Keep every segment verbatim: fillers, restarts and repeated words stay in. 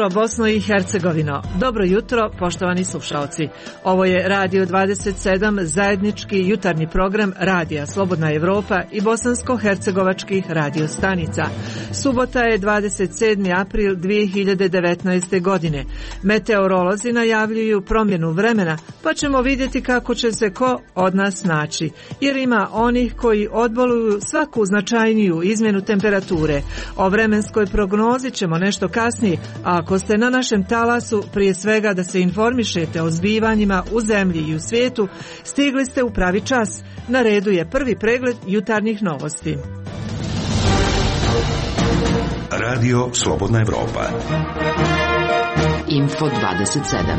jutro, Bosno i Hercegovino. Dobro jutro, poštovani slušalci. Ovo je Radio dvadeset sedam, zajednički jutarnji program Radija Slobodna Evropa i bosansko-hercegovačkih radio stanica. Subota je dvadeset sedmi april dvije hiljade devetnaeste. godine. Meteorolozi najavljuju promjenu vremena, pa ćemo vidjeti kako će se ko od nas naći, jer ima onih koji odboluju svaku značajniju izmjenu temperature. O vremenskoj prognozi ćemo nešto kasnije, a ako ste na našem talasu, prije svega da se informišete o zbivanjima u zemlji i u svijetu, stigli ste u pravi čas. Na redu je prvi pregled jutarnjih novosti. Radio Slobodna Evropa. Info dvadeset sedam.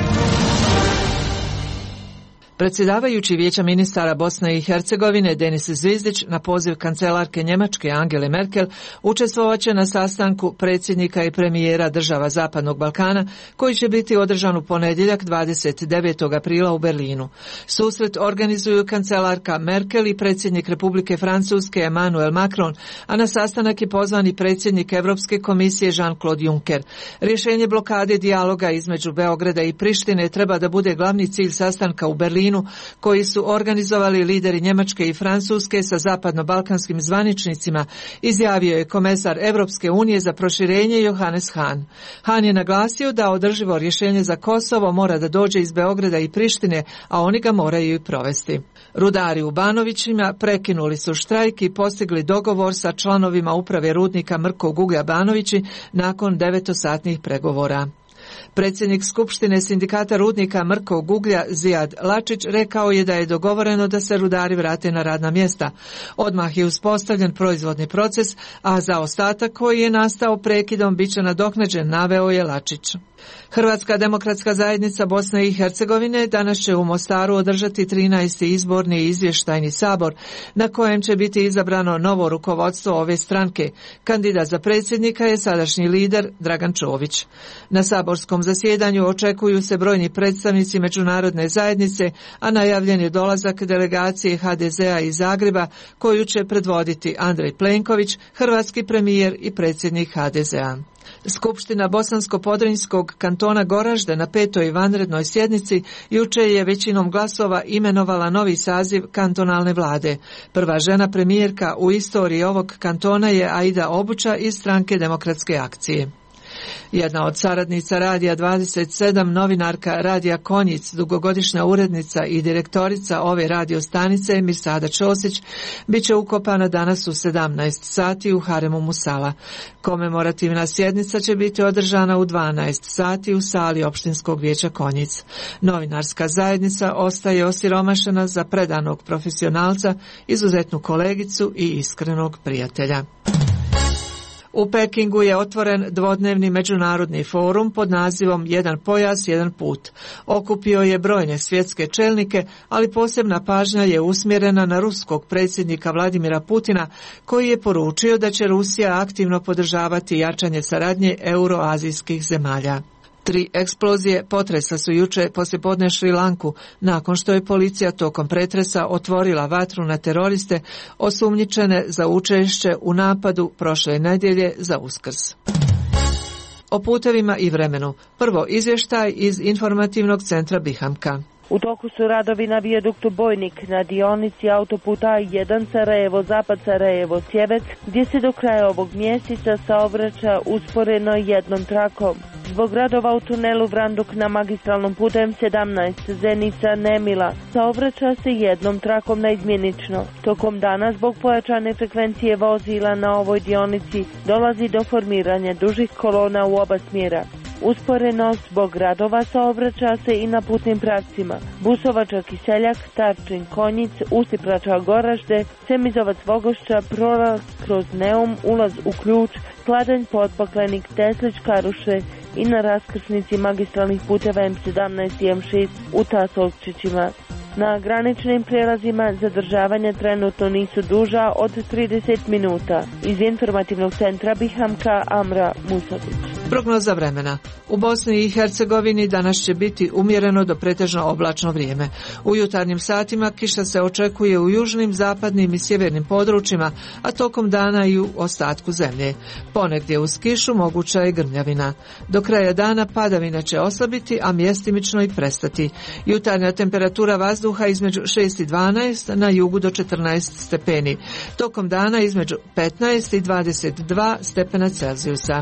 Predsjedavajući Vijeća ministara Bosne i Hercegovine Denis Zvizdić na poziv kancelarke Njemačke Angele Merkel učestvovat će na sastanku predsjednika i premijera država Zapadnog Balkana koji će biti održan u ponedjeljak dvadeset devetog aprila u Berlinu. Susret organizuju kancelarka Merkel i predsjednik Republike Francuske Emmanuel Macron, a na sastanak je pozvan i predsjednik Europske komisije Jean-Claude Juncker. Rješenje blokade dijaloga između Beograda i Prištine treba da bude glavni cilj sastanka u Berlinu koji su organizovali lideri Njemačke i Francuske sa zapadno-balkanskim zvaničnicima, izjavio je komesar Europske unije za proširenje Johannes Hahn. Hahn je naglasio da održivo rješenje za Kosovo mora da dođe iz Beograda i Prištine, a oni ga moraju i provesti. Rudari u Banovićima prekinuli su štrajk i postigli dogovor sa članovima uprave rudnika Mrkog uglja Banovići nakon devetosatnih pregovora. Predsjednik Skupštine sindikata rudnika Mrkog uglja Zijad Lačić rekao je da je dogovoreno da se rudari vrate na radna mjesta. Odmah je uspostavljen proizvodni proces, a za ostatak koji je nastao prekidom bit će nadoknađen, naveo je Lačić. Hrvatska demokratska zajednica Bosne i Hercegovine danas će u Mostaru održati trinaesti izborni izvještajni sabor na kojem će biti izabrano novo rukovodstvo ove stranke. Kandidat za predsjednika je sadašnji lider Dragan Čović. Na saborskom zasjedanju očekuju se brojni predstavnici međunarodne zajednice, a najavljen je dolazak delegacije ha de zea iz Zagreba koju će predvoditi Andrej Plenković, hrvatski premijer i predsjednik ha de zea. Skupština Bosansko-Podrinjskog kantona Goražde na petoj vanrednoj sjednici jučer je većinom glasova imenovala novi saziv kantonalne vlade. Prva žena premijerka u istoriji ovog kantona je Aida Obuća iz stranke Demokratske akcije. Jedna od saradnica Radija dvadeset sedam, novinarka Radija Konjic, dugogodišnja urednica i direktorica ove radio stanice Mirsada Ćosić, bit će ukopana danas u sedamnaest sati u haremu Musala. Komemorativna sjednica će biti održana u dvanaest sati u sali opštinskog vijeća Konjic. Novinarska zajednica ostaje osiromašena za predanog profesionalca, izuzetnu kolegicu i iskrenog prijatelja. U Pekingu je otvoren dvodnevni međunarodni forum pod nazivom Jedan pojas, jedan put. Okupio je brojne svjetske čelnike, ali posebna pažnja je usmjerena na ruskog predsjednika Vladimira Putina, koji je poručio da će Rusija aktivno podržavati jačanje saradnje euroazijskih zemalja. Tri eksplozije potresa su jučer poslijepodne Šri Lanku, nakon što je policija tokom pretresa otvorila vatru na teroriste osumnjičene za učešće u napadu prošle nedjelje za Uskrs. O putevima i vremenu. Prvo izvještaj iz informativnog centra Bihamka. U toku su radovi na vijaduktu Bojnik na dionici autoputa A jedan Sarajevo-Zapad Sarajevo-Sjevec, gdje se do kraja ovog mjeseca saobraća usporeno jednom trakom. Zbog radova u tunelu Vranduk na magistralnom putu em sedamnaest Zenica-Nemila saobraća se jednom trakom naizmjenično. Tokom dana zbog pojačane frekvencije vozila na ovoj dionici dolazi do formiranja dužih kolona u oba smjera. Usporeno zbog radova saobraća se i na putnim pravcima. Busovača Kiseljak, Tarčin Konjic, Ustiprača Goražde, Semizovac Vogošća, prolaz kroz Neum, ulaz u Ključ, Kladanj Potpaklenik, Teslić Karuše i na raskrsnici magistralnih puteva em sedamnaest i em šest u Tasovčićima. Na graničnim prijelazima zadržavanja trenutno nisu duža od trideset minuta. Iz informativnog centra Bihamka, Amra Musavić. Prognoza vremena. U Bosni i Hercegovini danas će biti umjereno do pretežno oblačno vrijeme. U jutarnjim satima kiša se očekuje u južnim, zapadnim i sjevernim područjima, a tokom dana i u ostatku zemlje. Ponegdje uz kišu moguća je grmljavina. Do kraja dana padavina će oslabiti, a mjestimično i prestati. Jutarnja temperatura vazduha između šest i dvanaest, na jugu do četrnaest stepeni. Tokom dana između petnaest i dvadeset dva stepena Celzijusa.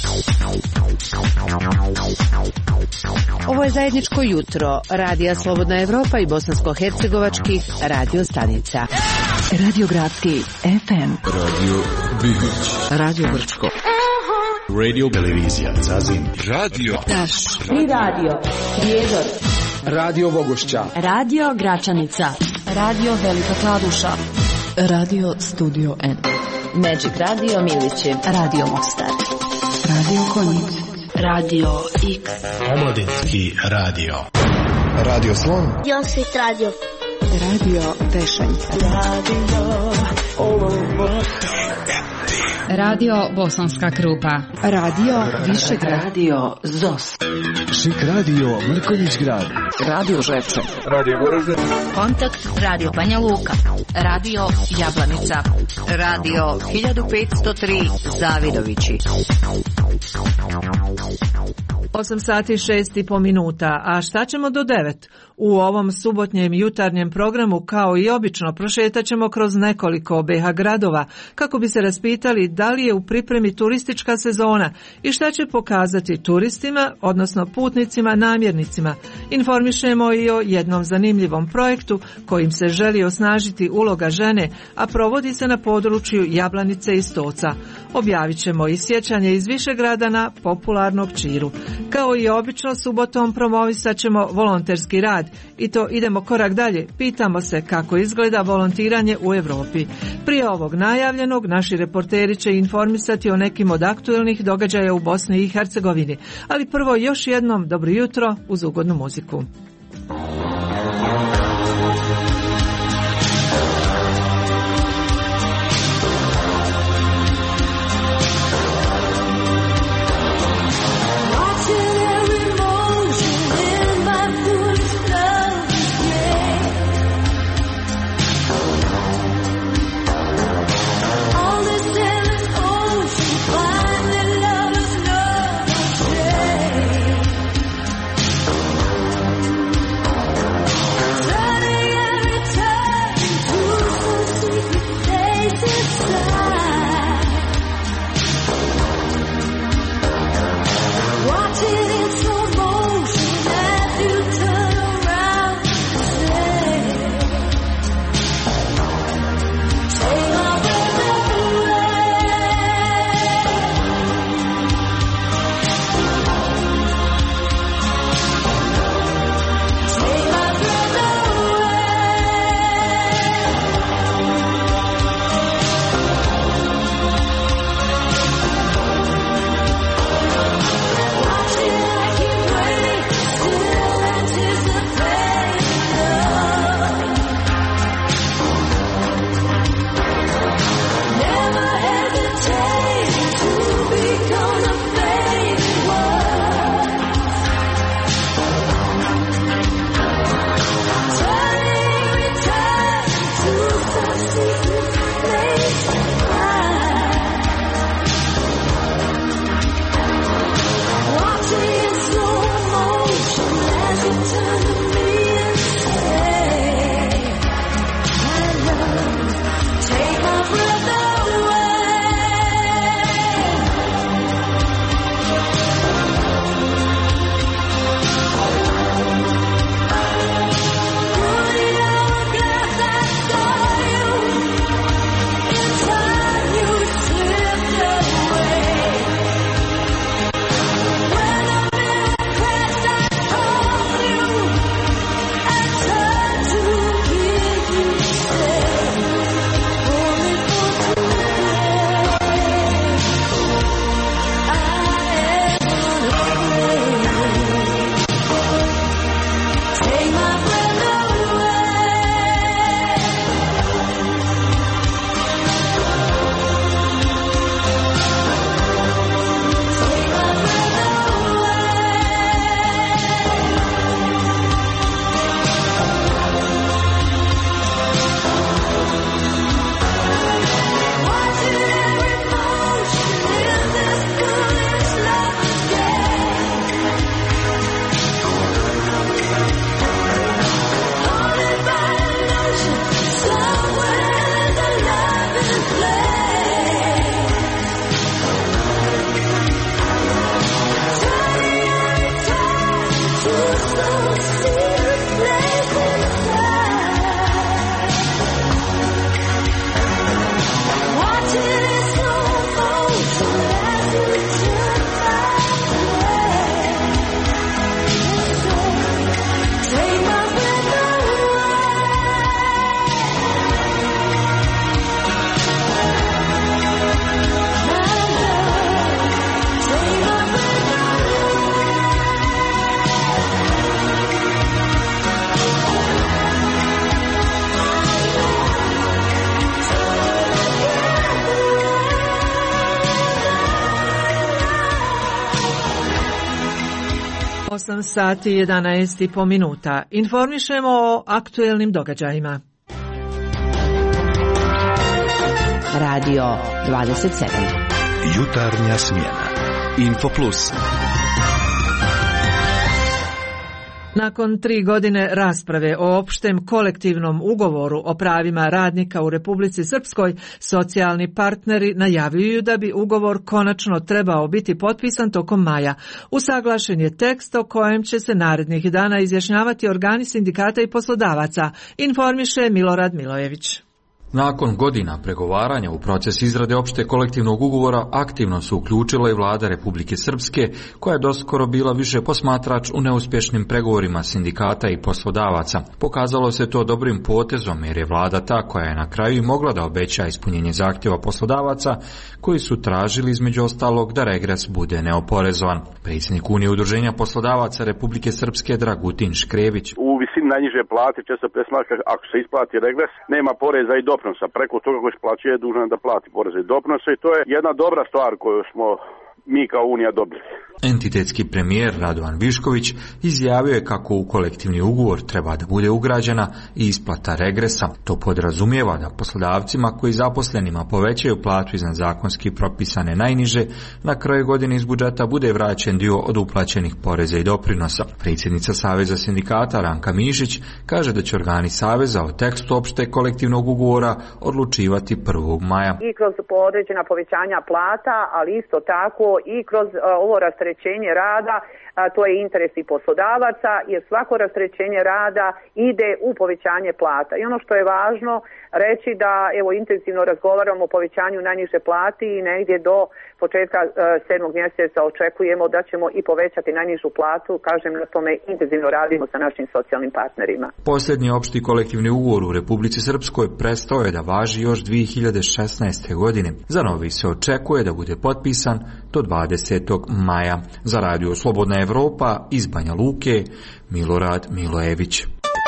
Ovo je zajedničko jutro Radija Slobodna Evropa i bosansko-hercegovačkih radio stanica. Radio Gradski F M, Radio Bihić, Radio Brčko, Radio Televizija Zazin, Radio Taš i Radio Prijedor, Radio Bogošća, Radio Gračanica, Radio Velika Kladuša, Radio Studio N, Magic Radio Milići, Radio Mostar, Radio Konjic, Radio X, Omladinski radio, Radio Slon, Josvit Radio, Radio Tešanj, Radio Radio Bosanska Krupa, Radio Višegrad, Radio Zos, Šik Radio Mrkonjić Grad, Radio Žepče, Radio Goražde, Kontakt Radio Banja Luka, Radio Jablanica, Radio hiljadu petsto tri Zavidovići. osam sati i šest i po minuta, a šta ćemo do devet? U ovom subotnjem jutarnjem programu, kao i obično, prošetat ćemo kroz nekoliko B H gradova kako bi se raspitali da li je u pripremi turistička sezona i šta će pokazati turistima, odnosno putnicima, namjernicima. Informišemo i o jednom zanimljivom projektu kojim se želi osnažiti uloga žene, a provodi se na području Jablanice i Stoca. Objavit ćemo i sjećanje iz Višegrada na popularnog Čiru. Kao i obično, subotom promovisat ćemo volonterski rad i to idemo korak dalje. Pitamo se kako izgleda volontiranje u Europi. Prije ovog najavljenog, naši reporteri će informisati o nekim od aktuelnih događaja u Bosni i Hercegovini. Ali prvo još jednom dobro jutro uz ugodnu muziku. Thank you. osam sati i jedanaest i po minuta. Informišemo o aktuelnim događajima. Radio dvadeset sedam. Jutarnja smjena. Info Plus. Nakon tri godine rasprave o opštem kolektivnom ugovoru o pravima radnika u Republici Srpskoj, socijalni partneri najavljuju da bi ugovor konačno trebao biti potpisan tokom maja. Usaglašen je tekst o kojem će se narednih dana izjašnjavati organi sindikata i poslodavaca, informiše Milorad Milojević. Nakon godina pregovaranja u proces izrade opšte kolektivnog ugovora aktivno se uključila i vlada Republike Srpske, koja je doskoro bila više posmatrač u neuspješnim pregovorima sindikata i poslodavaca. Pokazalo se to dobrim potezom jer je vlada ta koja je na kraju mogla da obeća ispunjenje zahtjeva poslodavaca koji su tražili između ostalog da regres bude neoporezovan. Predsjednik Unije udruženja poslodavaca Republike Srpske Dragutin Škrebić. U visini najniže plate često presmatra ako se isplati regres, nema poreza i doprinosa. Preko toga koji isplaćuje dužan da plati poreze i doprinose i to je jedna dobra stvar koju smo mi kao Unija dobili. Entitetski premijer Radovan Višković izjavio je kako u kolektivni ugovor treba da bude ugrađena i isplata regresa. To podrazumijeva da poslodavcima koji zaposlenima povećaju platu iznad zakonski propisane najniže, na kraju godine iz budžeta bude vraćen dio od uplaćenih poreza i doprinosa. Predsjednica Saveza sindikata Ranka Mišić kaže da će organi Saveza o tekstu opšte kolektivnog ugovora odlučivati prvog maja. I kroz određena povećanja plata, ali isto tako i kroz uh, ovo rasterećenje rada, a to je interes i poslodavaca, jer svako rasterećenje rada ide u povećanje plata. I ono što je važno reći da evo intenzivno razgovaramo o povećanju najniže plati i negdje do početka uh, sedmog mjeseca očekujemo da ćemo i povećati najnižu platu. Kažem, na tome intenzivno radimo sa našim socijalnim partnerima. Posljednji opšti kolektivni ugovor u Republici Srpskoj prestao je da važi još dvije hiljade šesnaeste. godine. Za novi se očekuje da bude potpisan do dvadesetog maja. Za Radio Slobodna Evropa iz Banja Luke, Milorad Milojević.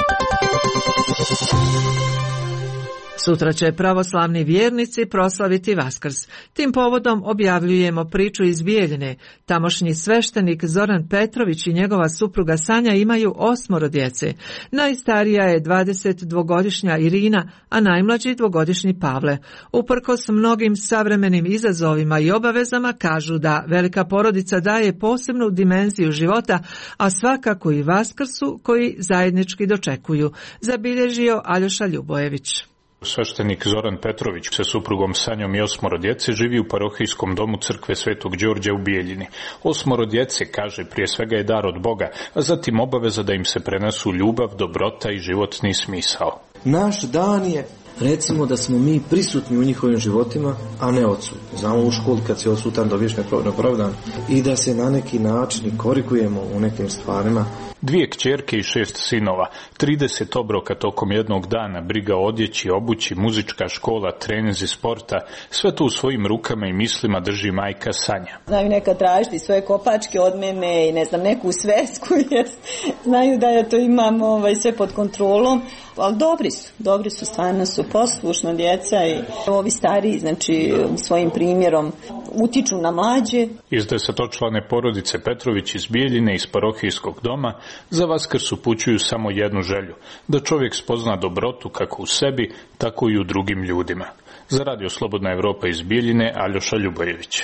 Sutra će pravoslavni vjernici proslaviti Vaskrs. Tim povodom objavljujemo priču iz Bijeljine. Tamošnji sveštenik Zoran Petrović i njegova supruga Sanja imaju osmoro djece. Najstarija je dvadesetdvogodišnja Irina, a najmlađi dvogodišnji Pavle. Uprkos mnogim savremenim izazovima i obavezama kažu da velika porodica daje posebnu dimenziju života, a svakako i Vaskrsu koji zajednički dočekuju, zabilježio Aljoša Ljubojević. Sveštenik Zoran Petrović sa suprugom Sanjom i osmoro djece živi u parohijskom domu crkve Svetog Đorđa u Bijeljini. Osmoro djece, kaže, prije svega je dar od Boga, a zatim obaveza da im se prenesu ljubav, dobrota i životni smisao. Naš dan je, recimo, da smo mi prisutni u njihovim životima, a ne odsutni. Znamo u školi kad si odsutan dobiješ nepravdan i da se na neki način korigujemo u nekim stvarima. Dvije kćerke i šest sinova, trideset obroka tokom jednog dana, briga o odjeći, obući, muzička škola, treninzi sporta, sve to u svojim rukama i mislima drži majka Sanja. Znaju nekad tražiti svoje kopačke od mene i ne znam, neku svesku, jer znaju da ja to imam ovaj, sve pod kontrolom, ali dobri su, dobri su, stvarno su poslušna djeca i ovi stariji, znači svojim primjerom utiču na mlađe. Iz desetočlane porodice Petrović iz Bijeljine iz parohijskog doma za Vaskrs upućuju samo jednu želju, da čovjek spozna dobrotu kako u sebi, tako i u drugim ljudima. Za Radio Slobodna Evropa iz Bijeljine, Aljoša Ljubojević.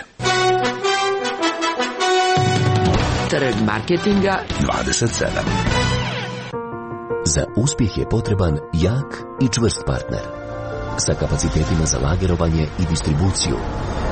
Trg marketinga dvadeset sedam. Za uspjeh je potreban jak i čvrst partner sa kapacitetima za lagerovanje i distribuciju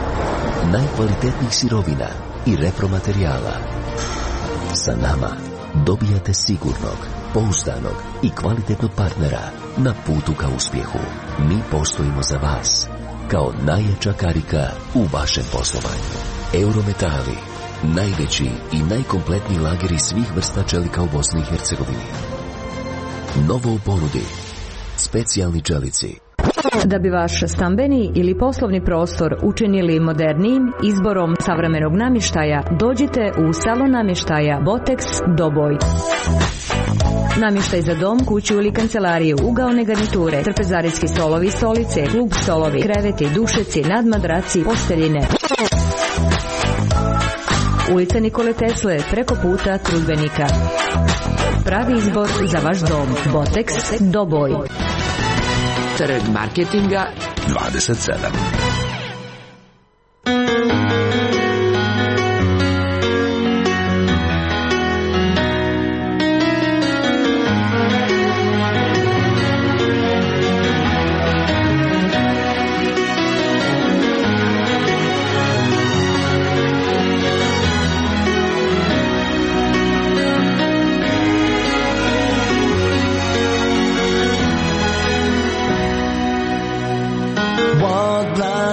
najkvalitetnijih sirovina i repromaterijala. Sa nama dobijate sigurnog, pouzdanog i kvalitetnog partnera na putu ka uspjehu. Mi postojimo za vas kao najjača karika u vašem poslovanju. Eurometali, najveći i najkompletniji lageri svih vrsta čelika u Bosni i Hercegovini. Novo u ponudi, specijalni čelici. Da bi vaš stambeni ili poslovni prostor učinili modernijim izborom savremenog namještaja, dođite u salon namještaja Botex Doboj. Namještaj za dom, kuću ili kancelariju, ugaone garniture, trpezarijski stolovi i stolice, klub stolovi, kreveti, dušeci, nadmadraci, posteljine. Ulica Nikole Tesle, preko puta Trudbenika. Pravi izbor za vaš dom. Botex Doboj. Trg marketinga dvadeset sedam. Walk blind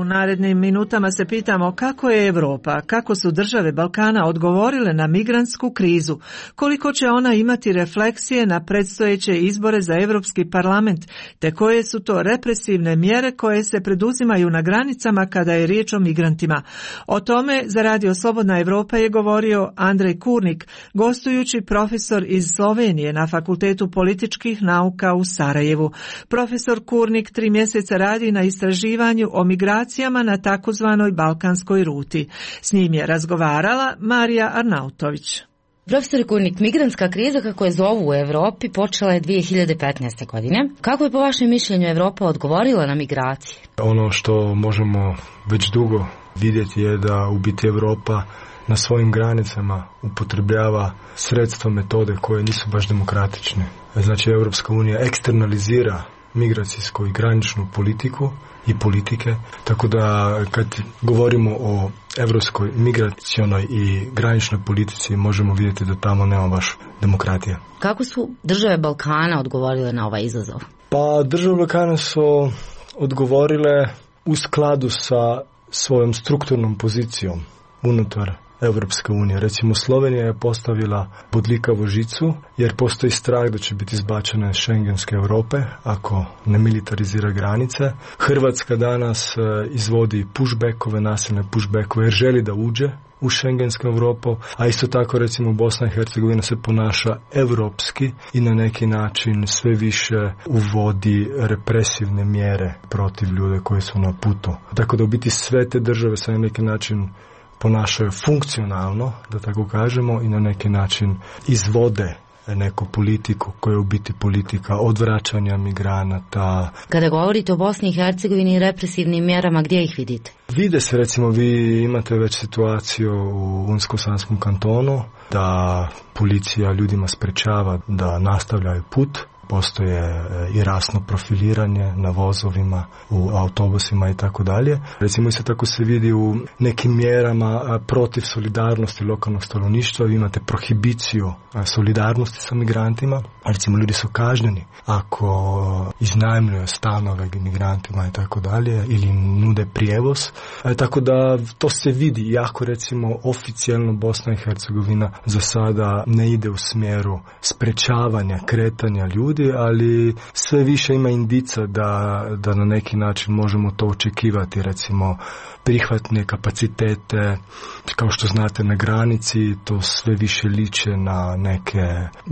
narednim minutama se pitamo kako je Europa, kako su države Balkana odgovorile na migrantsku krizu, koliko će ona imati refleksije na predstojeće izbore za Europski parlament, te koje su to represivne mjere koje se preduzimaju na granicama kada je riječ o migrantima. O tome za Radio Slobodna Evropa je govorio Andrej Kurnik, gostujući profesor iz Slovenije na Fakultetu političkih nauka u Sarajevu. Profesor Kurnik tri mjeseca radi na istraživanju o migracijama na takozvanoj balkanskoj ruti. S njim je razgovarala Marija Arnautović. Profesor Kurnik, migrantska kriza, kako je zovu u Europi, počela je dvije hiljade petnaeste. godine. Kako je po vašem mišljenju Europa odgovorila na migracije? Ono što možemo već dugo vidjeti je da u biti Europa na svojim granicama upotrebljava sredstva, metode koje nisu baš demokratične. Znači, Europska unija eksternalizira migracijsku i graničnu politiku i politike, tako da kad govorimo o europskoj migracionoj i graničnoj politici možemo vidjeti da tamo nema baš demokratije. Kako su države Balkana odgovorile na ovaj izazov? Pa države Balkana su odgovorile u skladu sa svojom strukturnom pozicijom unutar Europske unije. Recimo, Slovenija je postavila bodljikavu žicu jer postoji strah da će biti izbačena iz šengenske Europe ako ne militarizira granice. Hrvatska danas izvodi pushbackove, nasilne pushbackove jer želi da uđe u šengensku Europu, a isto tako recimo Bosna i Hercegovina se ponaša europski i na neki način sve više uvodi represivne mjere protiv ljude koji su na putu. Tako da u biti sve te države se na neki način ponašaju funkcionalno, da tako kažemo, i na neki način izvode neku politiku koja je u biti politika odvraćanja migranata. Kada govorite o Bosni i Hercegovini i represivnim mjerama, gdje ih vidite? Vide se, recimo, vi imate već situaciju u Unsko-Sanskom kantonu da policija ljudima sprečava da nastavljaju put. Postoje i rasno profiliranje na vozovima, u autobusima i tako dalje. Recimo isto tako se vidi u nekim mjerama protiv solidarnosti lokalnog stanovništva. Vi imate prohibiciju solidarnosti sa migrantima. Recimo ljudi su kažnjeni ako iznajmljuju stanove migrantima i tako dalje ili nude prijevoz. E, tako da to se vidi, iako recimo oficijalno Bosna i Hercegovina za sada ne ide u smjeru sprečavanja kretanja ljudi, ali sve više ima indica da, da na neki način možemo to očekivati, recimo prihvatne kapacitete, kao što znate na granici, to sve više liče na neke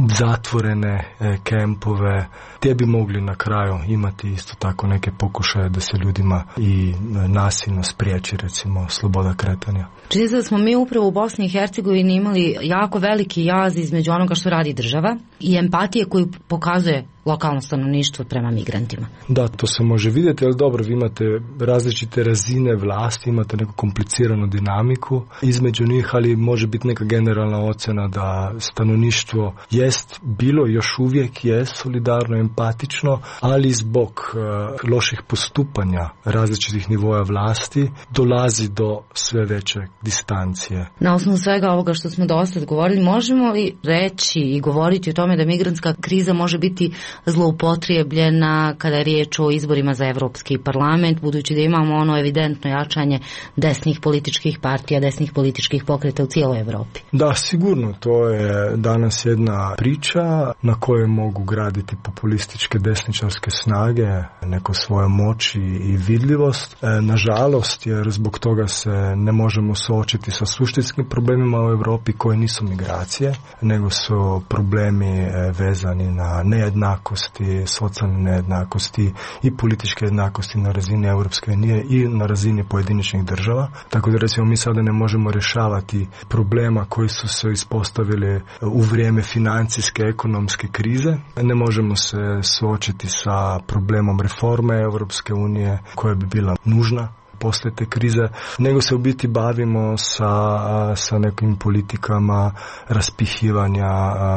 zatvorene e, kempove, gdje bi mogli na kraju imati isto tako neke pokušaje da se ljudima i e, nasilno spriječi recimo sloboda kretanja. Čini se da smo mi upravo u Bosni i Hercegovini imali jako veliki jaz između onoga što radi država i empatije koju pokazuje lokalno stanovništvo prema migrantima. Da, to se može vidjeti, ali dobro, vi imate različite razine vlasti, imate neku kompliciranu dinamiku između njih, ali može biti neka generalna ocjena da stanovništvo jest bilo, još uvijek je solidarno, empatično, ali zbog uh, loših postupanja različitih nivoja vlasti dolazi do sve veće distancije. Na osnovu svega ovoga što smo dosta govorili, možemo li reći i govoriti o tome da migrantska kriza može biti zloupotrijebljena kada je riječ o izborima za Europski parlament, budući da imamo ono evidentno jačanje desnih političkih partija, desnih političkih pokreta u cijeloj Europi? Da, sigurno, to je danas jedna priča na kojoj mogu graditi populističke desničarske snage, neko svoje moći i vidljivost. E, nažalost, jer zbog toga se ne možemo suočiti sa suštinskim problemima u Europi koji nisu migracije, nego su problemi vezani na nejednakosti, socijalne nejednakosti i političke jednakosti na razini Europske unije i na razini pojedinačnih država. Tako da recimo mi sada ne možemo rješavati problema koji su se ispostavili u vrijeme financijske, ekonomske krize. Ne možemo se suočiti sa problemom reforme Europske unije koja bi bila nužna poslije te krize, nego se u biti bavimo sa, sa nekim politikama raspihivanja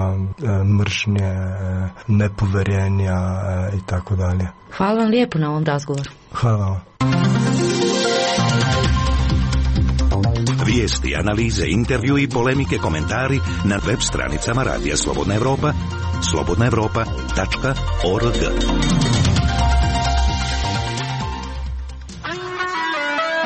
mržnje, nepovjerenja i tako dalje. Hvala vam lijepo na ovom razgovoru. Hvala vam. Vijesti, analize, intervju i polemike, komentari na web stranicama Radija Slobodna Evropa, slobodna evropa tačka org.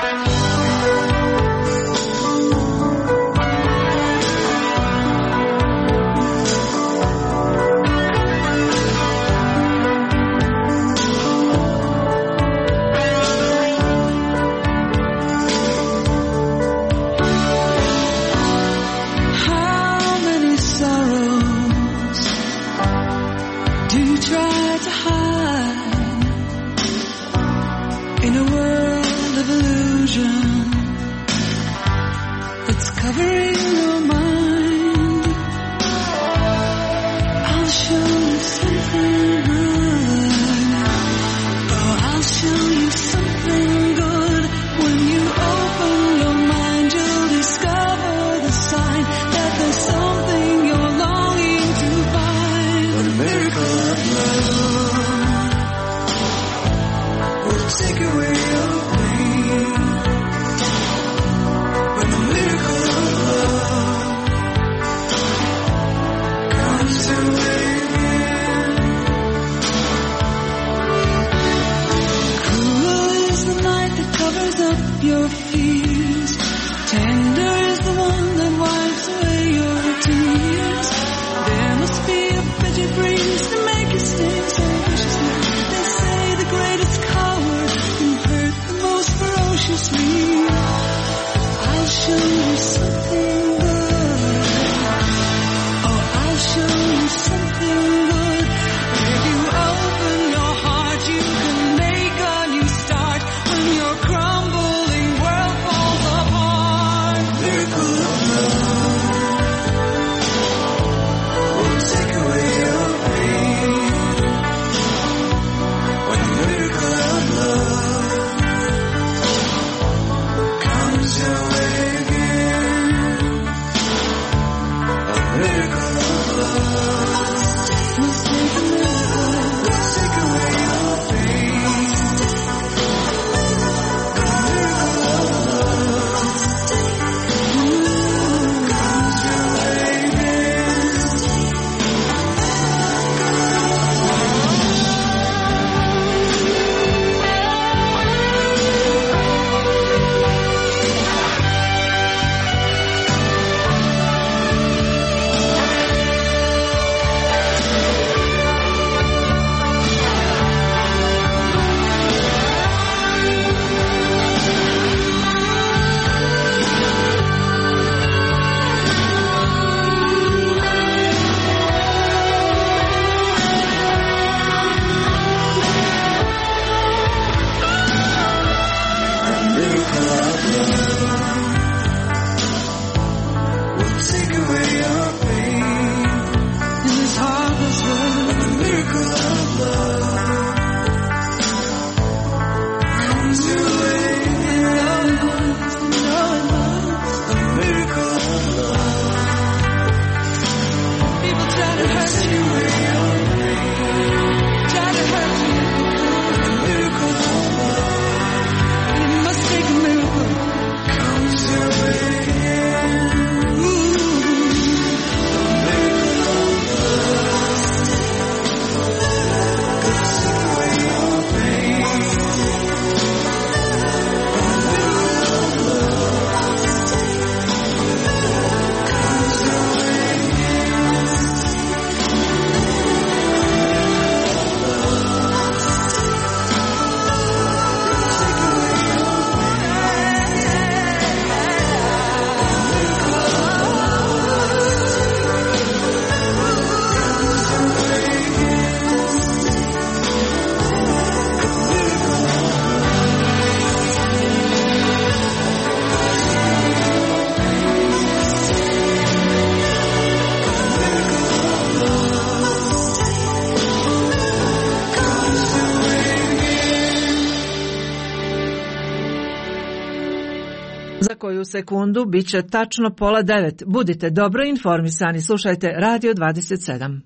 Za koju sekundu bit će tačno pola devet. Budite dobro informisani, slušajte Radio dvadeset sedam.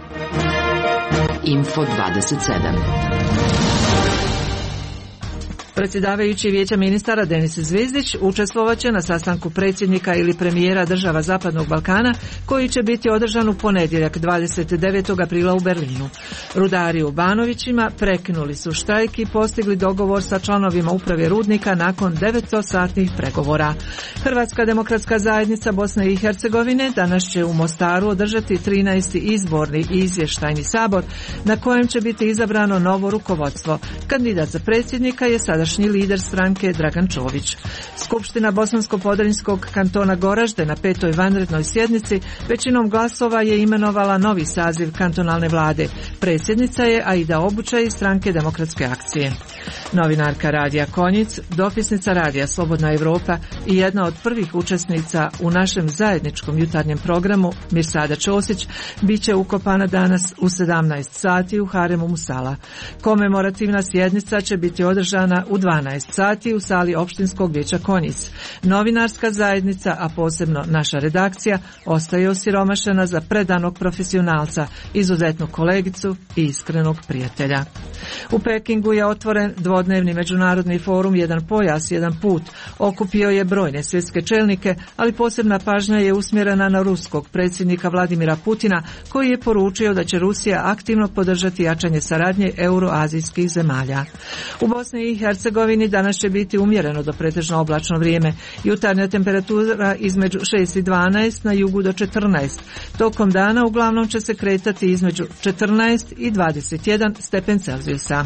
Info dvadeset sedam. Predsjedavajući Vijeća ministara Denis Zvizdić učestvovat će na sastanku predsjednika ili premijera država Zapadnog Balkana koji će biti održan u ponedjeljak dvadeset devetog aprila u Berlinu. Rudari u Banovićima prekinuli su štrajk i postigli dogovor sa članovima uprave rudnika nakon devetosatnih pregovora. Hrvatska demokratska zajednica Bosne i Hercegovine danas će u Mostaru održati trinaesti izborni i izvještajni sabor na kojem će biti izabrano novo rukovodstvo. Kandidat za predsjednika je sadašnji lider stranke Dragan Čović. Skupština Bosansko-Podrinjskog kantona Goražde na petoj vanrednoj sjednici većinom glasova je imenovala novi saziv kantonalne vlade. Predsjednica je Aida Obučaj iz stranke Demokratske akcije. Novinarka Radija Konjic, dopisnica Radija Slobodna Evropa i jedna od prvih učesnica u našem zajedničkom jutarnjem programu Mirsada Ćosić bit će ukopana danas u sedamnaest sati u haremu Musala. Komemorativna sjednica će biti održana u dvanaest sati u sali opštinskog vijeća Konjic. Novinarska zajednica, a posebno naša redakcija, ostaje osiromašena za predanog profesionalca, izuzetnu kolegicu i iskrenog prijatelja. U Pekingu je otvoren dvodnevni međunarodni forum Jedan pojas, jedan put. Okupio je brojne svjetske čelnike, ali posebna pažnja je usmjerena na ruskog predsjednika Vladimira Putina, koji je poručio da će Rusija aktivno podržati jačanje saradnje euroazijskih zemalja. U Bosni i Hercegovini danas će biti umjereno do pretežno oblačno vrijeme. Jutarnja temperatura između šest i dvanaest, na jugu do četrnaest. Tokom dana uglavnom će se kretati između četrnaest i dvadeset jedan stepen Celzijusa.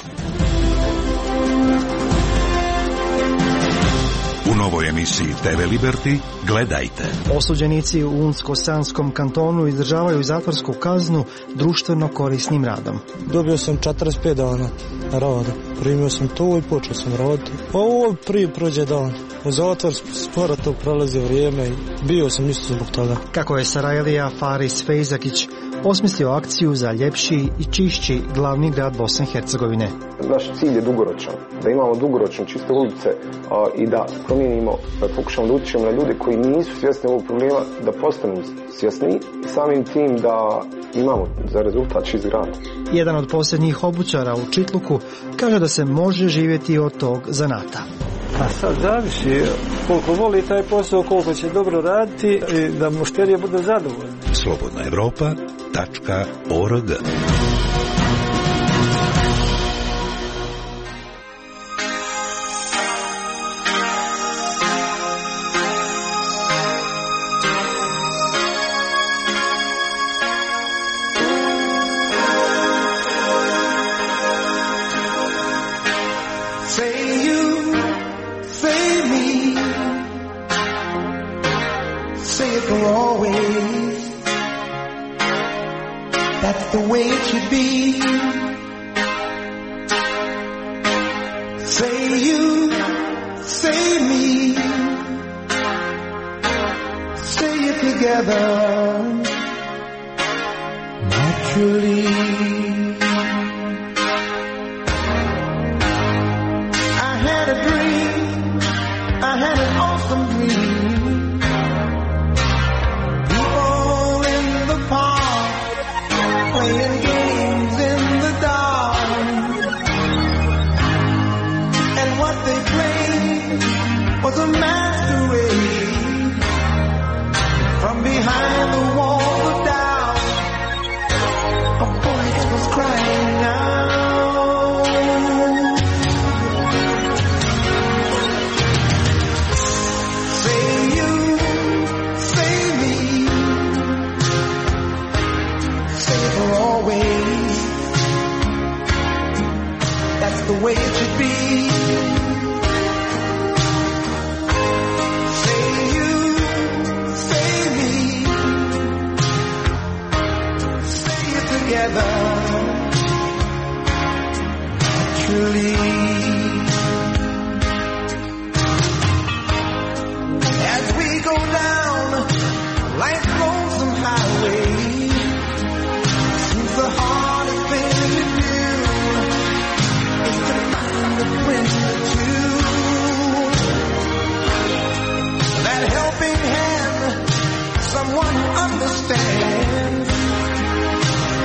U novoj emisiji te ve Liberty gledajte. Osuđenici u Unsko-Sanskom kantonu izdržavaju zatvorsku kaznu društveno korisnim radom. Dobio sam četrdeset pet dana rada. Primio sam to i počeo sam raditi. Pa ovo prije prođe dan. U zatvor sporo to prolazi vrijeme i bio sam isto zbog toga. Kako je Sarajlija Faris Fejzakić osmislio akciju za ljepši i čišći glavni grad Bosne i Hercegovine. Naš cilj je dugoročan, da imamo dugoročne čiste ulice a, i da promijenimo, da pokušamo da utječemo na ljude koji nisu svjesni ovog problema, da postanu svjesni i samim tim da imamo za rezultat čist grad. Jedan od posljednjih obućara u Čitluku kaže da se može živjeti od tog zanata. A sad zavisi koliko voli taj posao, koliko će dobro raditi i da mušterije budu zadovoljni. Slobodna Evropa tačka org.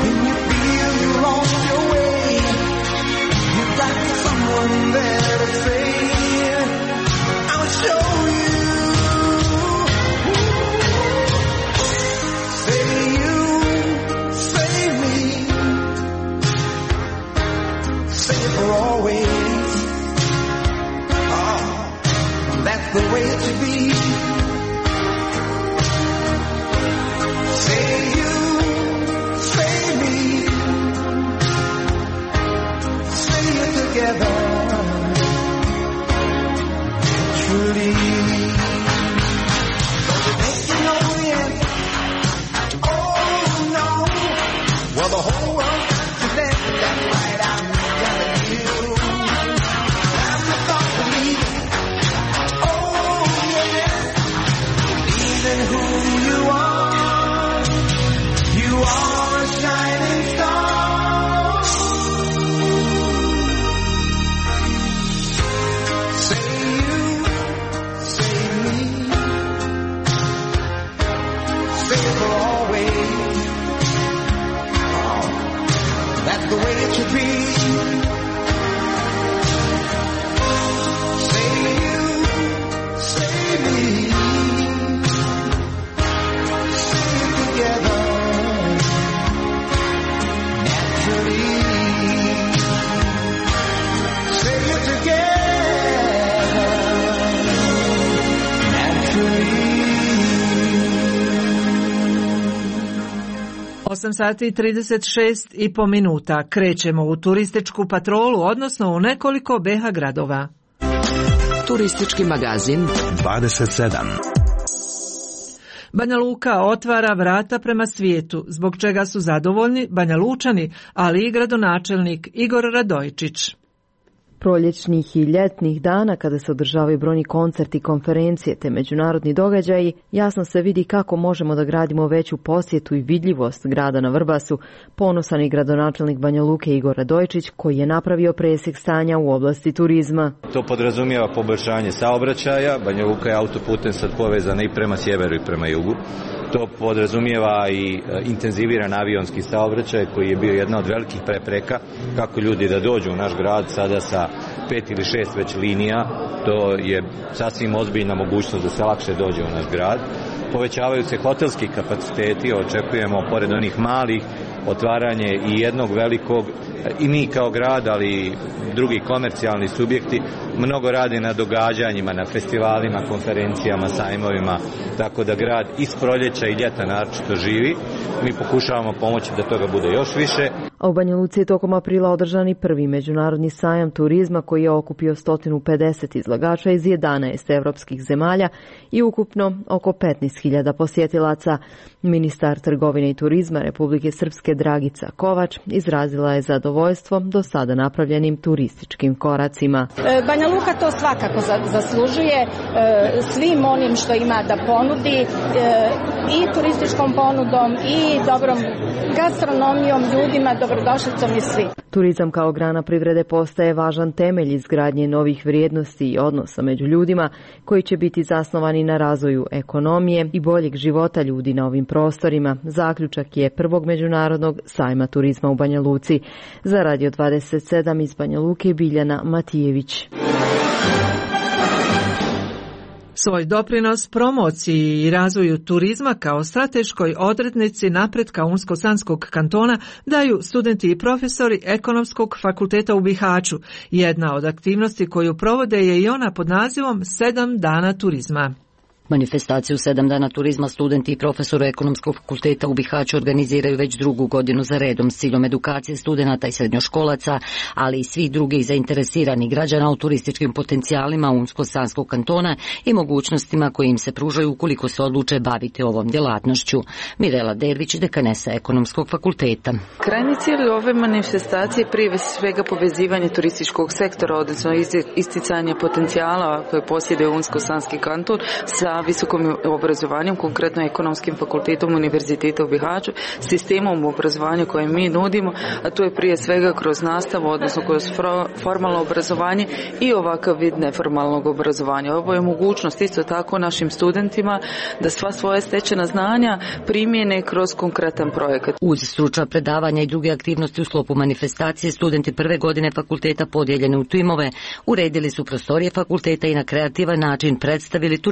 There to That's the way it should be. Say you, say me, say it together. Truly, does it make you know it? Oh no, well the whole world is there. That's right, I'm telling you. That's the thought for me. Oh yeah, believe in who you are. You are a shining star. Say you, say me, say it for always. Oh, that's the way it should be. Say you, say me, say it together. Naturally, say it together. Naturally. osam sati i trideset šest i po minuta. Krećemo u turističku patrolu, odnosno u nekoliko B H gradova. Turistički magazin dvadeset sedam. Banja Luka otvara vrata prema svijetu, zbog čega su zadovoljni Banja Lučani, ali i gradonačelnik Igor Radojičić. Proljećnih i ljetnih dana, kada se održavaju brojni koncerti, konferencije te međunarodni događaji, jasno se vidi kako možemo da gradimo veću posjetu i vidljivost grada na Vrbasu, ponosan i gradonačelnik Banja Luke Igor Radojičić, koji je napravio presjek stanja u oblasti turizma. To podrazumijeva poboljšanje saobraćaja. Banja Luka je autoputem sad povezana i prema sjeveru i prema jugu. To podrazumijeva i intenziviran avionski saobraćaj koji je bio jedna od velikih prepreka kako ljudi da dođu u naš grad sada sa pet ili šest već linija. To je sasvim ozbiljna mogućnost da se lakše dođe u naš grad. Povećavaju se hotelski kapaciteti, očekujemo pored onih malih otvaranje i jednog velikog, i mi kao grad, ali i drugi komercijalni subjekti mnogo rade na događanjima, na festivalima, konferencijama, sajmovima, tako da grad iz proljeća i ljeta naročito živi. Mi pokušavamo pomoći da toga bude još više. A u Banja Luci je tokom aprila održan i prvi međunarodni sajam turizma koji je okupio sto pedeset izlagača iz jedanaest evropskih zemalja i ukupno oko petnaest hiljada posjetilaca. Ministar trgovine i turizma Republike Srpske Dragica Kovač izrazila je zadovoljstvo do sada napravljenim turističkim koracima. Banja Luka to svakako zaslužuje svim onim što ima da ponudi, i turističkom ponudom i dobrom gastronomijom, ljudima, dobrodošlicom i svi. Turizam kao grana privrede postaje važan temelj izgradnje novih vrijednosti i odnosa među ljudima koji će biti zasnovani na razvoju ekonomije i boljeg života ljudi na ovim prostorima. Zaključak je prvog međunarodnog sajma turizma u Banja Luci. Za Radio dvadeset sedam iz Banja Luke Biljana Matijević. Svoj doprinos promociji i razvoju turizma kao strateškoj odrednici napretka Unsko-Sanskog kantona daju studenti i profesori Ekonomskog fakulteta u Bihaću. Jedna od aktivnosti koju provode je i ona pod nazivom Sedam dana turizma. Manifestaciju sedam dana turizma studenti i profesori Ekonomskog fakulteta u Bihaću organiziraju već drugu godinu za redom s ciljom edukacije studenata i srednjoškolaca, ali i svih drugih zainteresiranih građana o turističkim potencijalima Unsko-Sanskog kantona i mogućnostima koje im se pružaju ukoliko se odluče baviti ovom djelatnošću. Mirela Dervić, dekanesa Ekonomskog fakulteta. Krajnji cilj ove manifestacije prije svega povezivanje turističkog sektora, odnosno isticanje potencijala koje posjeduje Unsko-Sanski kanton sa visokom obrazovanjem, konkretno Ekonomskim fakultetom Univerziteta u Bihaću, sistemom obrazovanja koje mi nudimo, a to je prije svega kroz nastavu, odnosno kroz formalno obrazovanje i ovakav vid neformalnog obrazovanja. Ovo je mogućnost isto tako našim studentima da sva svoja stečena znanja primjene kroz konkretan projekat. Uz stručna predavanja i druge aktivnosti u sklopu manifestacije, studenti prve godine fakulteta podijeljene u timove uredili su prostorije fakulteta i na kreativan način predstavili turističku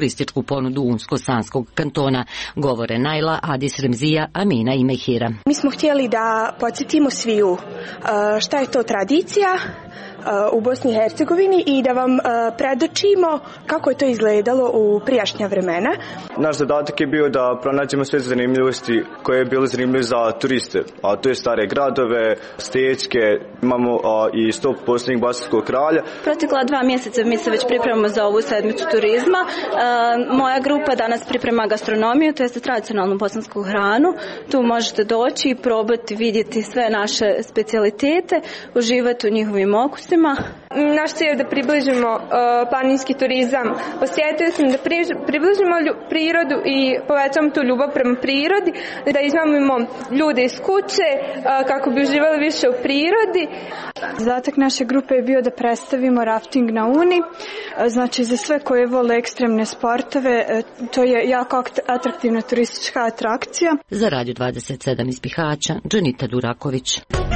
ponudu Unsko-Sanskog kantona. Govore Najla, Adis Remzija, Amina i Mehira. Mi smo htjeli da podsjetimo sviju šta je to tradicija u Bosni i Hercegovini i da vam predočimo kako je to izgledalo u prijašnja vremena. Naš zadatak je bio da pronađemo sve zanimljivosti koje je bilo zanimljivo za turiste, a to je stare gradove, stečke, imamo a, i stop posljednjeg bosanskog kralja. Protekla dva mjeseca mi se već pripremamo za ovu sedmicu turizma. E, moja grupa danas priprema gastronomiju, to je tradicionalnu bosansku hranu. Tu možete doći i probati, vidjeti sve naše specijalitete, uživati u njihovim okusima. Naš cilj je da približimo uh, planinski turizam. Osjetili smo da pri, približimo lju, prirodu i povećamo tu ljubav prema prirodi, da izmamimo ljude iz kuće uh, kako bi uživali više u prirodi. Zadatak naše grupe je bio da predstavimo rafting na Uni. Znači za sve koje vole ekstremne sportove, to je jako atraktivna turistička atrakcija. Za Radio dvadeset sedam iz Bihaća, Džanita Duraković.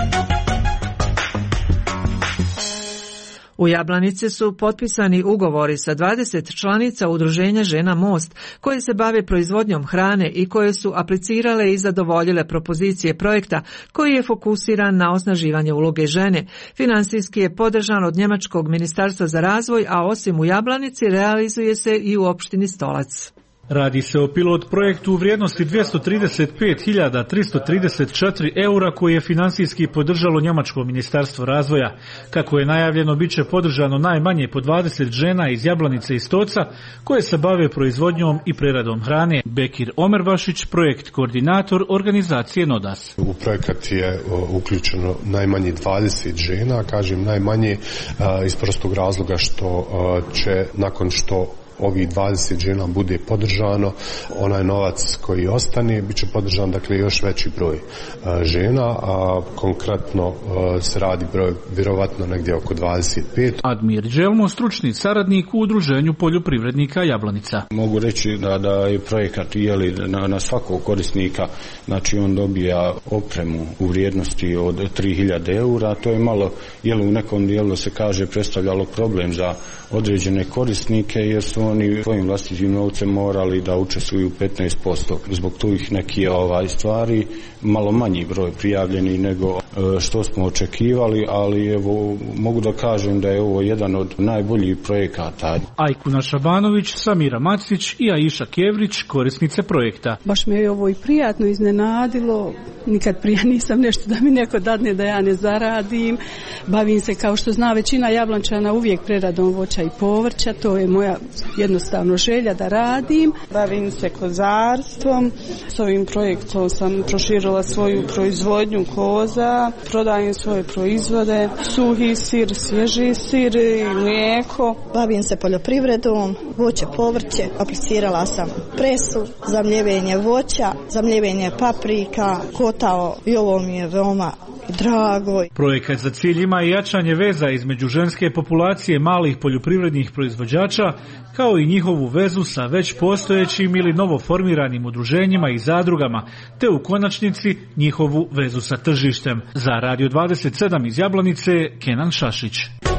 U Jablanici su potpisani ugovori sa dvadeset članica udruženja Žena Most koje se bave proizvodnjom hrane i koje su aplicirale i zadovoljile propozicije projekta koji je fokusiran na osnaživanje uloge žene. Finansijski je podržan od Njemačkog ministarstva za razvoj, a osim u Jablanici realizuje se i u opštini Stolac. Radi se o pilot projektu u vrijednosti dvjesto trideset pet hiljada tristo trideset četiri eura koji je finansijski podržalo Njemačko ministarstvo razvoja. Kako je najavljeno, bit će podržano najmanje po dvadeset žena iz Jablanice i Stoca koje se bave proizvodnjom i preradom hrane. Bekir Omerbašić, projekt koordinator organizacije Nodas. U projekat je uključeno najmanje dvadeset žena, kažem najmanje iz prostog razloga što će nakon što ovih dvadeset žena bude podržano, onaj novac koji ostane bit će podržan, dakle još veći broj a, žena, a konkretno a, se radi broj vjerovatno negdje oko dvadeset pet. Admir Đelmo, stručni saradnik u Udruženju poljoprivrednika Jablanica. Mogu reći da, da je projekat jeli, na, na svakog korisnika, znači on dobija opremu u vrijednosti od tri hiljade eura, to je malo, jeli u nekom dijelu se kaže predstavljalo problem za određene korisnike jer su oni svojim vlastitim novcem morali da učestvuju petnaest posto. Zbog tih nekih ovaj stvari malo manji broj prijavljeni nego što smo očekivali, ali evo mogu da kažem da je ovo jedan od najboljih projekata. Ajkuna Šabanović, Samira Macić i Aisha Kevrić, korisnice projekta. Baš me je ovo i prijatno iznenadilo. Nikad prije nisam nešto da mi neko dadne da ja ne zaradim. Bavim se, kao što zna većina Jablančana, uvijek preradom voća i povrća. To je moja jednostavno želja da radim. Bavim se kozarstvom. S ovim projektom sam proširila svoju proizvodnju koza. Prodajem svoje proizvode. Suhi sir, svježi sir i mlijeko. Bavim se poljoprivredom, voće, povrće. Aplicirala sam presu za mljevenje voća, za mljevenje paprika, kotao i ovo mi je veoma drago. Projekat za cilj ima i jačanje veza između ženske populacije malih poljoprivrednih proizvođača, kao i njihovu vezu sa već postojećim ili novoformiranim udruženjima i zadrugama, te u konačnici njihovu vezu sa tržištem. Za Radio dvadeset sedam iz Jablanice, Kenan Šašić.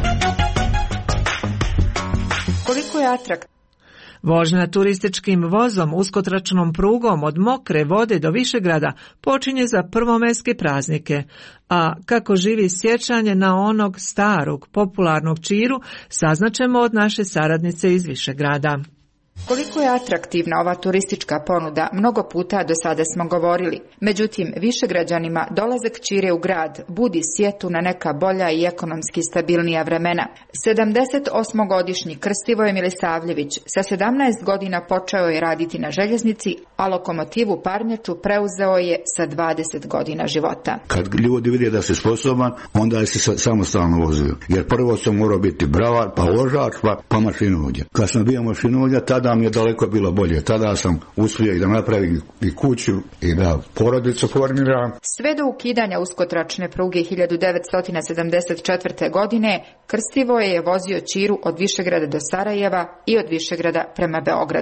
Koliko je atraktivno? Vožnja turističkim vozom uskotračnom prugom od Mokre Vode do Višegrada počinje za prvomajske praznike, a kako živi sjećanje na onog starog popularnog Čiru saznaćemo od naše saradnice iz Višegrada. Koliko je atraktivna ova turistička ponuda, mnogo puta do sada smo govorili. Međutim, Višegrađanima dolazak Čire u grad budi sjetu na neka bolja i ekonomski stabilnija vremena. sedamdesetosmogodišnji Krstivoje Milisavljević sa sedamnaest godina počeo je raditi na željeznici, a lokomotivu parnjaču preuzeo je sa dvadeset godina života. Kad ljudi vide da se sposoban, onda je se samostalno vozio. Jer prvo sam morao biti bravar, pa vožač, pa, pa mašinovođa. Kad sam bio mašinovođa, tada mi je daleko bilo bolje. Tada sam uspio i da napravim i kuću i da porodicu formiram. Sve do ukidanja uskotračne pruge hiljadu devetsto sedamdeset četvrte. godine Krstivoje je vozio Čiru od Višegrada do Sarajeva i od Višegrada prema Beogradu.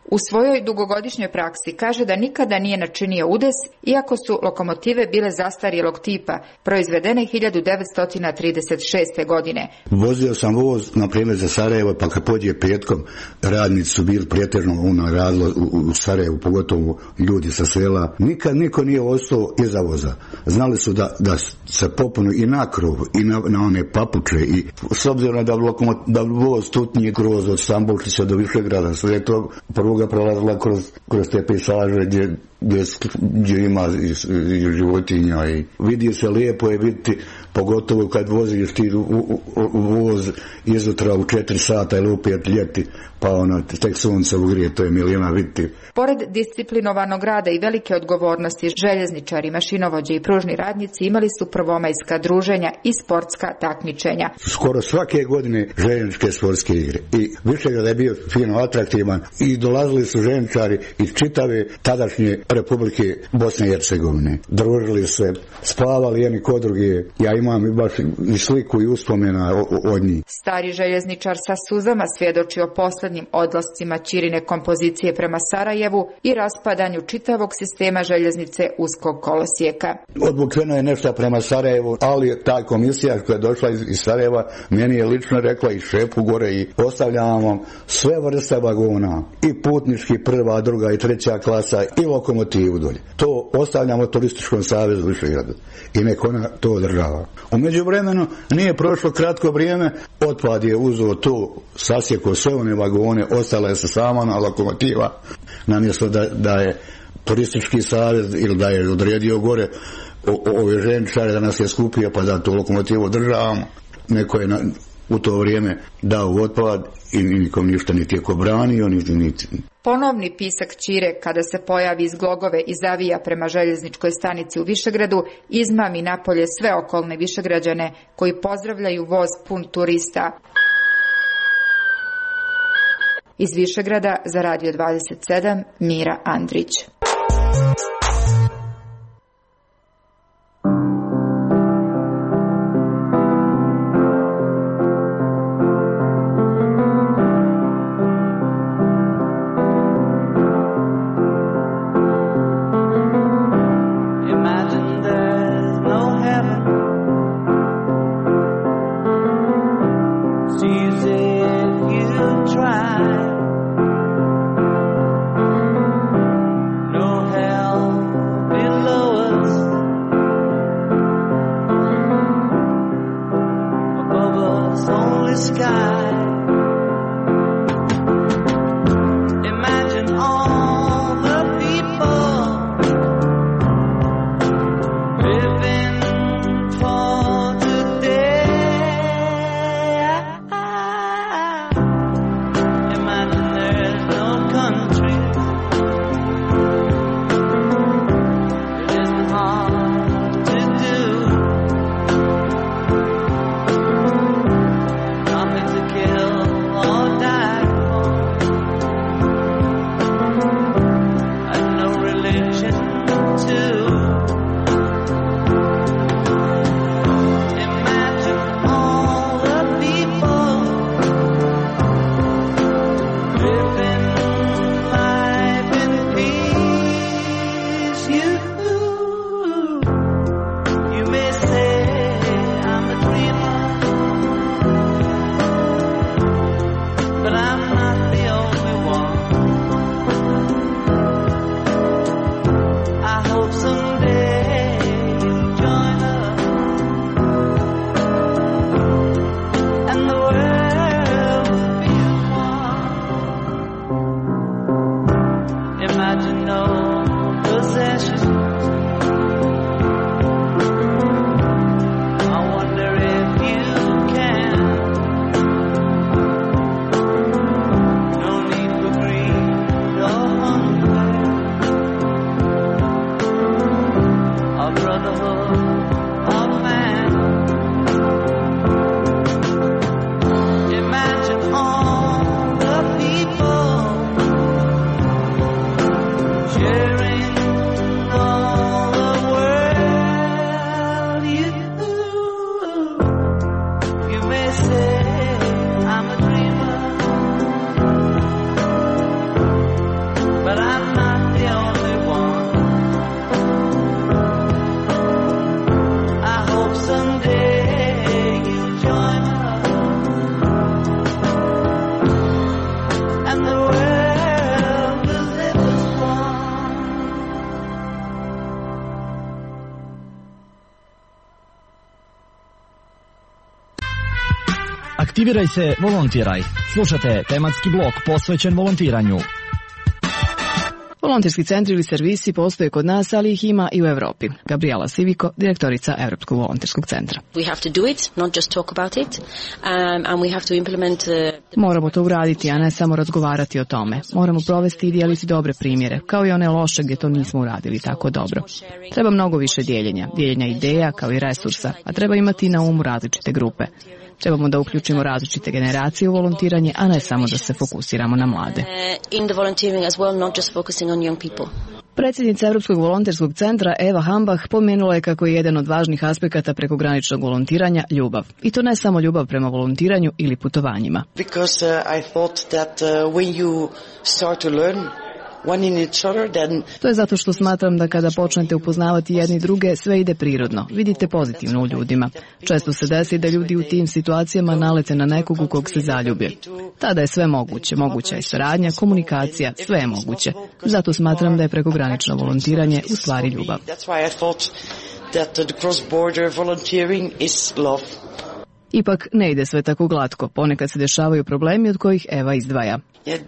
U svojoj dugogodišnjoj praksi kaže da nikada nije načinio udes, iako su lokomotive bile zastarjelog tipa, proizvedene hiljadu devetsto trideset šeste. godine. Vozio sam voz, na primjer, za Sarajevo, pa kad pođe petkom, radnici su bili pretežno ono radilo u, u Sarajevu, pogotovo ljudi sa sela. Nikad niko nije ostao iza voza. Znali su da, da se popunu i na krov, i na, na one papuče, i s obzirom da, lokomot, da voz tutnije kroz od Stambulčića do Višegrada, sve to pruga prolazila kroz, kroz te pejsaže gdje, gdje, gdje ima i, i životinja i vidi se, lijepo je vidjeti, pogotovo kad voziš ti u, u, u voz izutra u četiri sata ili opet ljeti, pa ono, tek sunce ugrije, to je milijuna vidjeti. Pored disciplinovanog rada i velike odgovornosti, željezničari, mašinovođe i pružni radnici imali su prvomajska druženja i sportska takmičenja. Skoro svake godine željezničke sportske igre i Višegrad je bio fino atraktivan i dolazili su željezničari iz čitave tadašnje Republike Bosne i Hercegovine. Družili se, spavali jedni kod druge. Ja imam baš i sliku i uspomena od njih. Stari željezničar sa suzama svjedoči o posljednjim odlascima Ćirine kompozicije prema Sarajevu i raspadanju čitavog sistema željeznice uskog kolosijeka. Odvučeno je nešto prema Sarajevu, ali ta komisija koja je došla iz, iz Sarajeva meni je lično rekla i šefu gore i ostavljamo vam sve vrste vagona, i putnički prva, druga i treća klasa i lokomotivu dolje. To ostavljamo Turističkom savezu Višegradu i nek ona to održava. U međuvremenu nije prošlo kratko vrijeme, otpad je uzeo to, sasjekao sve one vagone, ostala je se sama na lokomotiva, namjesto da, da je Turistički savez ili da je odredio gore o, o, ove željezničare da nas je skupio pa da tu lokomotivu održavamo. Neko je na, u to vrijeme dao otpad i nikom ništa niti je ko branio, niti niti. Ponovni pisak Ćire, kada se pojavi iz Glogove i zavija prema željezničkoj stanici u Višegradu, izmami napolje sve okolne Višegrađane koji pozdravljaju voz pun turista. Iz Višegrada za Radio dvadeset sedam, Mira Andrić. Yeah. Aktiviraj se, volontiraj. Slušate tematski blok posvećen volontiranju. Volonterski centri ili servisi postoje kod nas, ali ih ima i u Evropi. Gabriela Siviko, direktorica Evropskog volonterskog centra. Moramo to uraditi, a ne samo razgovarati o tome. Moramo provesti i dijeliti dobre primjere, kao i one loše gdje to nismo uradili tako dobro. Treba mnogo više dijeljenja, dijeljenja ideja kao i resursa, a treba imati na umu različite grupe. Trebamo da uključimo različite generacije u volontiranje, a ne samo da se fokusiramo na mlade. Predsjednica Europskog volonterskog centra Eva Hambach pomenula je kako je jedan od važnih aspekata prekograničnog volontiranja ljubav. I to ne samo ljubav prema volontiranju ili putovanjima. Because uh, I thought that uh, when you start to learn one in each other, then... To je zato što smatram da kada počnete upoznavati jedni druge, sve ide prirodno. Vidite pozitivno u ljudima. Često se desi da ljudi u tim situacijama nalete na nekog u kog se zaljube. Tada je sve moguće. Moguća je saradnja, komunikacija, sve je moguće. Zato smatram da je prekogranično volontiranje u stvari ljubav. That's why I thought that the cross-border volunteering is love. Ipak ne ide sve tako glatko. Ponekad se dešavaju problemi od kojih Eva izdvaja.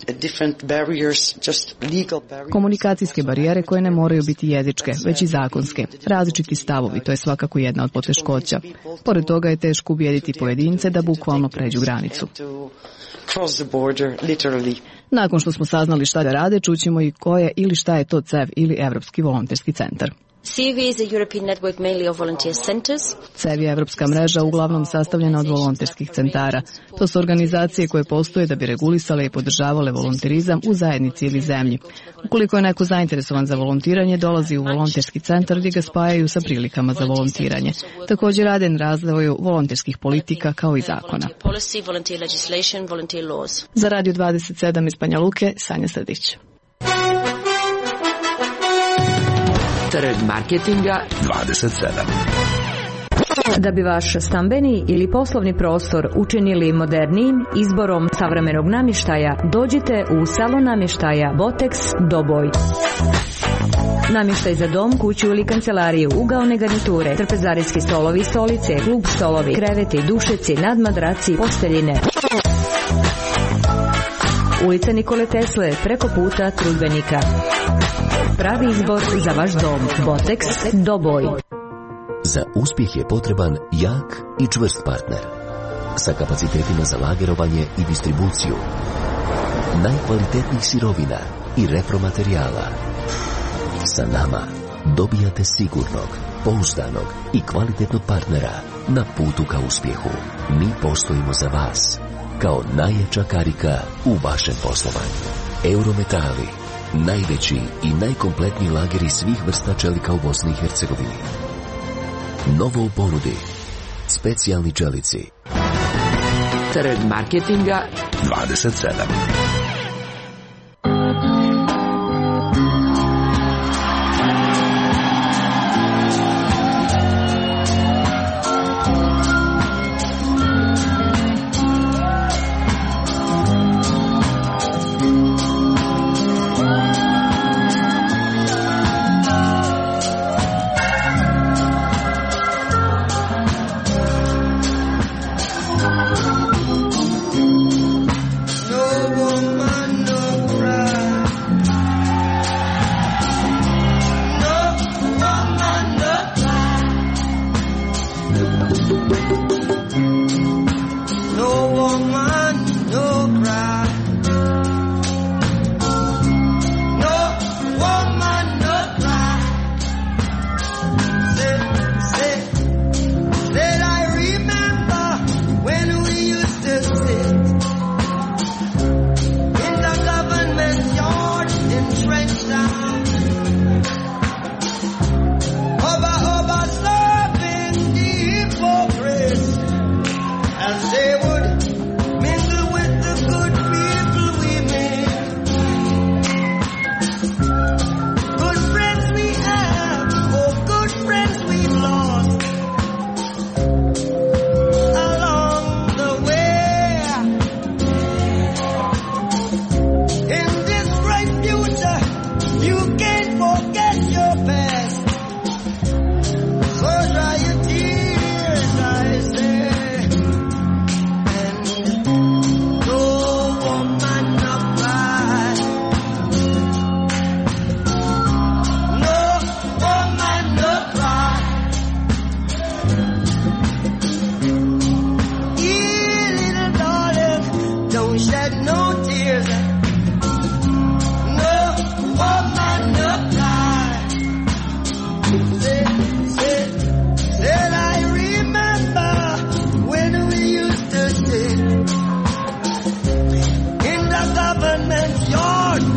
Komunikacijske barijere koje ne moraju biti jezičke, već i zakonske. Različiti stavovi, to je svakako jedna od poteškoća. Pored toga je teško ubijediti pojedince da bukvalno pređu granicu. Nakon što smo saznali šta da rade, čućemo i ko je ili šta je to C E V ili Evropski volonterski centar. C E V is a European network mainly of volunteer centers. C E V je evropska mreža uglavnom sastavljena od volonterskih centara. To su organizacije koje postoje da bi regulisale i podržavale volonterizam u zajednici ili zemlji. Ukoliko je neko zainteresovan za volontiranje, dolazi u volonterski centar gdje ga spajaju sa prilikama za volontiranje. Također rade na razvoju volonterskih politika kao i zakona. Za Radio dvadeset sedam iz Banja Luke, Sanja Srdić. Trg marketinga dvadeset sedam. Da bi vaš stambeni ili poslovni prostor učinili modernijim izborom savremenog namještaja, dođite u salon namještaja Botex Doboj. Namještaj za dom, kuću ili kancelariju, ugaone garniture, trpezarijski stolovi, stolice, klub stolovi, kreveti, dušeci, nadmadraci, posteljine. Ulica Nikole Tesle, preko puta Trudbenika. Pravi izbor za vaš dom. Botex Doboj. Za uspjeh je potreban jak i čvrst partner. Sa kapacitetima za lagerovanje i distribuciju. Najkvalitetnijih sirovina i repromaterijala. Sa nama dobijate sigurnog, pouzdanog i kvalitetnog partnera na putu ka uspjehu. Mi postojimo za vas kao najjača karika u vašem poslovanju. Eurometali, najveći i najkompletniji lageri svih vrsta čelika u Bosni i Hercegovini. Novo u ponudi, specijalni čelici. Trg marketinga dvadeset sedam. No one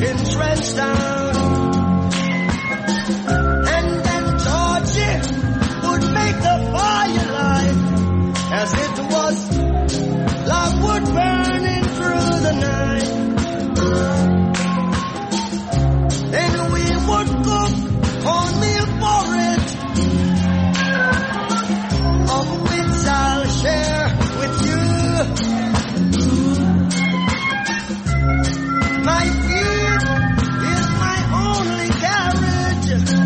in Trenchtown. And then Georgie would make the fire light as it was logwood burning through the night. Then we would cook cornmeal porridge, of which I'll share with you. My feet is my only carriage,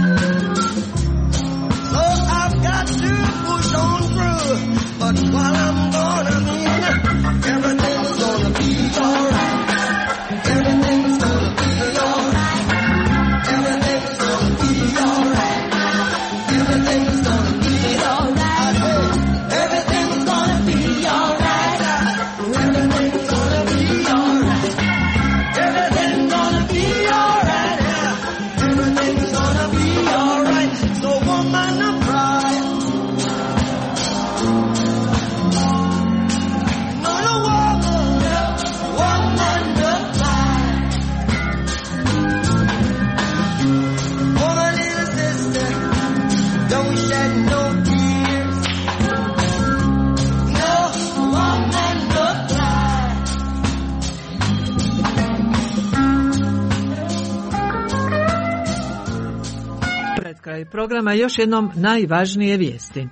so I've got to push on through. But while I'm gone, I mean, everything's gonna be alright. Everything's gonna be alright. Everything's gonna be alright. Everything's gonna be alright. Everything's gonna be alright. Everything's gonna be alright. Everything's gonna be alright. Everything's gonna be alright. So woman, don't cry. No, no, woman, woman, don't cry. Oh, my little sister, don't shed no tears. No, woman, don't cry. Pred kraj programa još jednom najvažnije vijesti.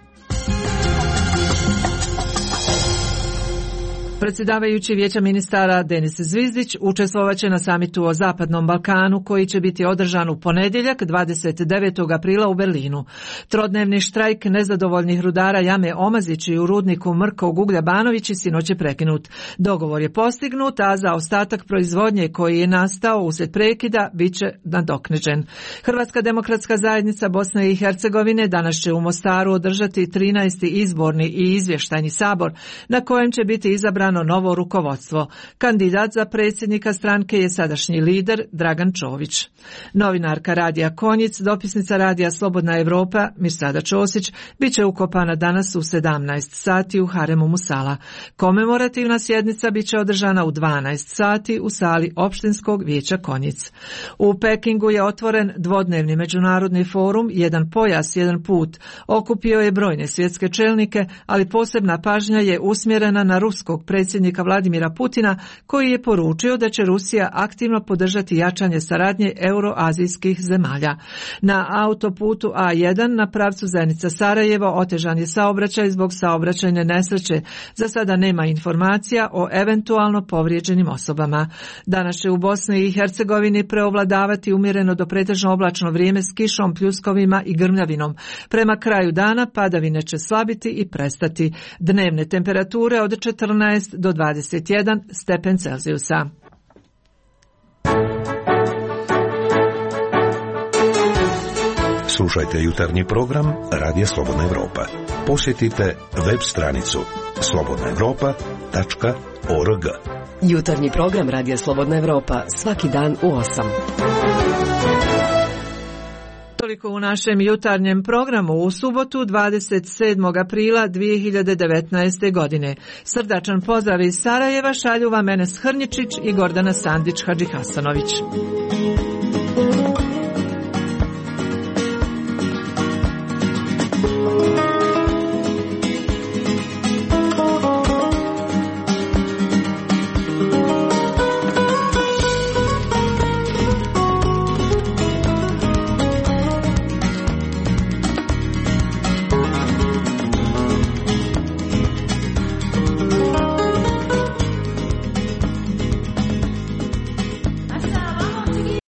Predsjedavajući Vijeća ministara Denis Zvizdić učestvovaće na samitu o Zapadnom Balkanu koji će biti održan u ponedjeljak dvadeset devetog aprila u Berlinu. Trodnevni štrajk nezadovoljnih rudara Jame Omazići u rudniku Mrkog uglja Banovići sinoć je prekinut. Dogovor je postignut, a za ostatak proizvodnje koji je nastao uslijed prekida bit će nadoknađen. Hrvatska demokratska zajednica Bosne i Hercegovine danas će u Mostaru održati trinaesti izborni i izvještajni sabor na kojem će biti izabran novo rukovodstvo. Kandidat za predsjednika stranke je sadašnji lider Dragan Čović. Novinarka Radija Konjic, dopisnica Radija Slobodna Evropa Mirsada Ćosić bit će ukopana danas u sedamnaest sati u haremu Musala. Komemorativna sjednica bit će održana u dvanaest sati u sali Opštinskog vijeća Konjic. U Pekingu je otvoren dvodnevni međunarodni forum Jedan pojas, jedan put. Okupio je brojne svjetske čelnike, ali posebna pažnja je usmjerena na ruskog predsjednika Vladimira Putina, koji je poručio da će Rusija aktivno podržati jačanje saradnje euroazijskih zemalja. Na autoputu A jedan na pravcu Zenica-Sarajevo otežan je saobraćaj zbog saobraćajne nesreće. Za sada nema informacija o eventualno povrijeđenim osobama. Danas će u Bosni i Hercegovini preovladavati umjereno do pretežno oblačno vrijeme s kišom, pljuskovima i grmljavinom. Prema kraju dana padavine će slabiti i prestati. Dnevne temperature od četrnaest do dvadeset jedan stepen Celzijusa. Slušajte jutarnji program Radija Slobodna Evropa. Posjetite web stranicu slobodna evropa tačka org. Jutarnji program Radija Slobodna Evropa svaki dan u osam. Toliko u našem jutarnjem programu u subotu dvadeset sedmog aprila dvije hiljade devetnaeste. godine. Srdačan pozdrav iz Sarajeva šalju vam Enes Hrničić i Gordana Sandić Hadžihasanović.